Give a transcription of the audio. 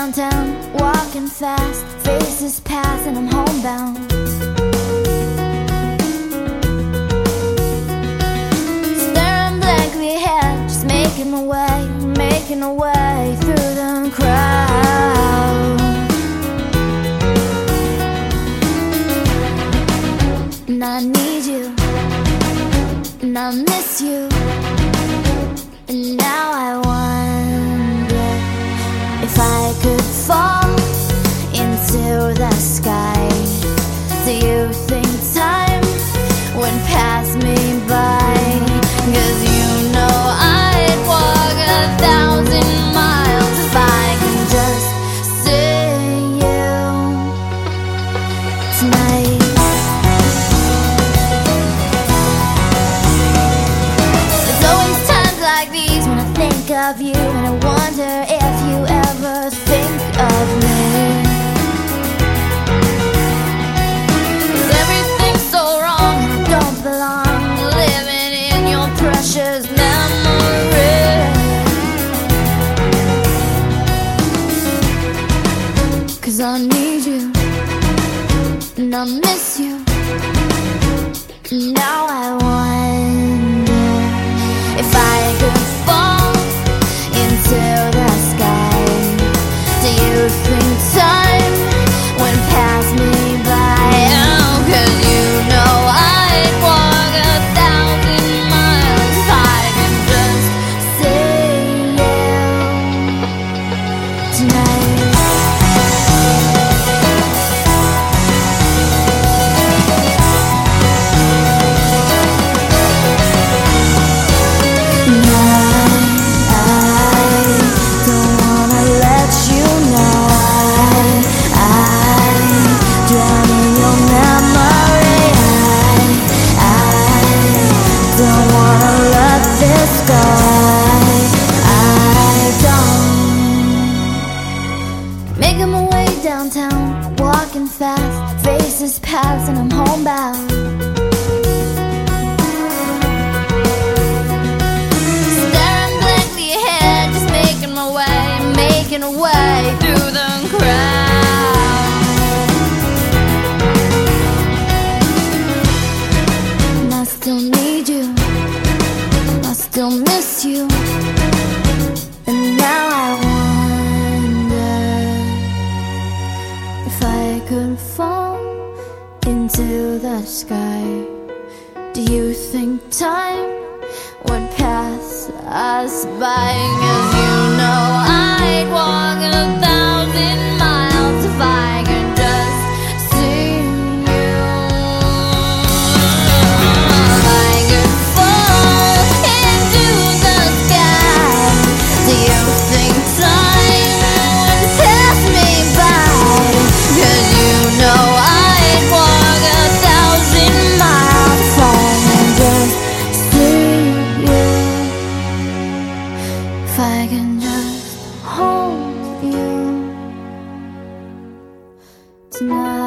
downtown, walking fast, faces pass and I'm homebound. Staring blankly ahead, just making my way through the crowd. And I need you, and I miss you, and now I wonder if I could fall into the sky. Do you think time would pass me by? 'Cause you know I'd walk 1,000 miles if I can just see you tonight. There's always times like these when I think of you, and I wonder if you ever think of me. 'Cause everything's so wrong and I don't belong, living in your precious memory. 'Cause I need you, and I miss you, and now I wonder if I could fall into the sky. Do you think time would pass me by? Oh, 'cause you know I'd walk 1,000 miles if I can just see you tonight. Making my way downtown, walking fast, faces pass and I'm homebound. Staring blankly ahead, just making my way through the crowd. And I still need you, I still miss you, and now I wonder if I could fall into the sky. Do you think time would pass us by? 'Cause you know I'd walk 1,000 miles if I could just see you. If I could fall into the sky, do you think time would pass me by? 'Cause you know I'd walk 1,000 miles if I can just see you. If I can just hold you tonight.